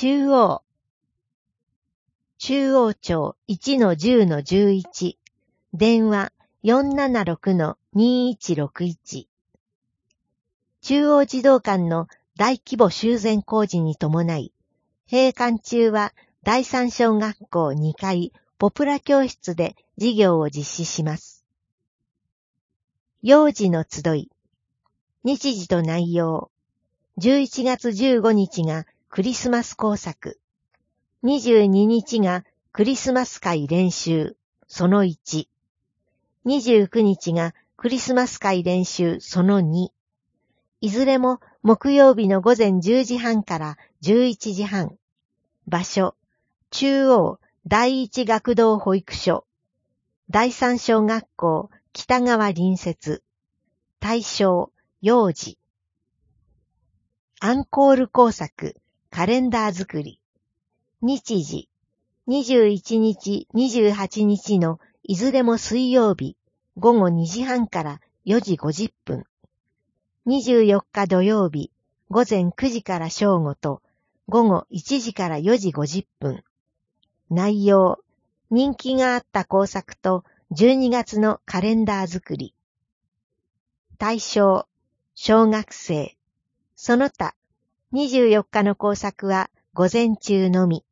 中央庁 1-10-11 電話 476-2161 中央児童館の大規模修繕工事に伴い、閉館中は第三小学校2階ポプラ教室で授業を実施します。幼児の集い。日時と内容。11月15日がクリスマス工作。22日がクリスマス会練習その1。29日がクリスマス会練習その2。いずれも木曜日の午前10時半から11時半。場所、中央第一学童保育所。第三小学校北側隣接。対象、幼児。アンコール工作、カレンダー作り。日時、21日、28日のいずれも水曜日、午後2時半から4時50分。24日土曜日、午前9時から正午と、午後1時から4時50分。内容、人気があった工作と12月のカレンダー作り。対象、小学生。その他、24日の工作は午前中のみ。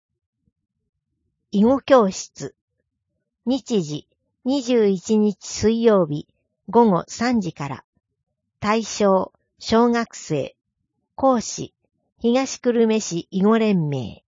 囲碁教室。日時、21日水曜日、午後3時から。対象、小学生。講師、東久留米市囲碁連盟。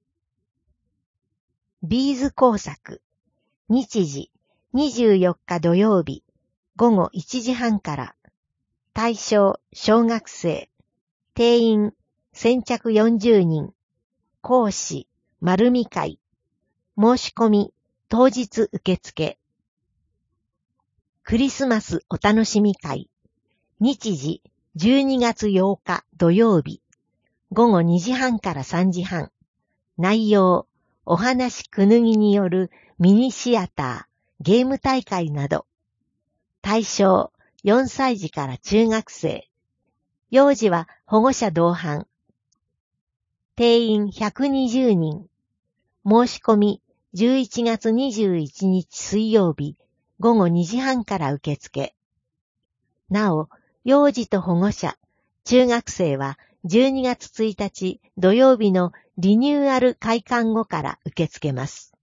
ビーズ工作。日時、24日土曜日、午後1時半から。対象、小学生。定員、先着40人。講師、丸見会。申し込み、当日受付。クリスマスお楽しみ会。日時、12月8日土曜日。午後2時半から3時半。内容、お話くぬぎによるミニシアター、ゲーム大会など。対象、4歳児から中学生。幼児は保護者同伴。定員120人。申し込み、11月21日水曜日、午後2時半から受付。なお、幼児と保護者、中学生は12月1日土曜日のリニューアル開館後から受け付けます。